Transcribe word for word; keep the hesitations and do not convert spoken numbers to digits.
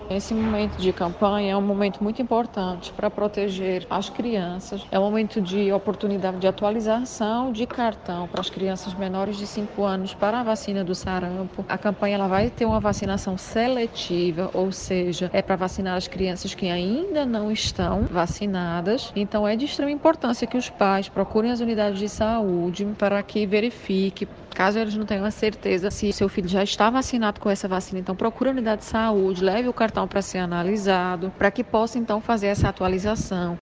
Esse momento de campanha é um momento muito importante para proteger as crianças. É um momento de oportunidade de atualização de cartão para as crianças menores de cinco anos para a vacina do sarampo. A campanha ela vai ter uma vacinação seletiva, ou seja, é para vacinar as crianças que ainda não estão vacinadas. Então é de extrema importância que os pais procurem as unidades de saúde para que verifique. Caso eles não tenham a certeza se seu filho já está vacinado com essa vacina, então procure a unidade de saúde, leve o cartão para ser analisado, para que possa então fazer essa atualização.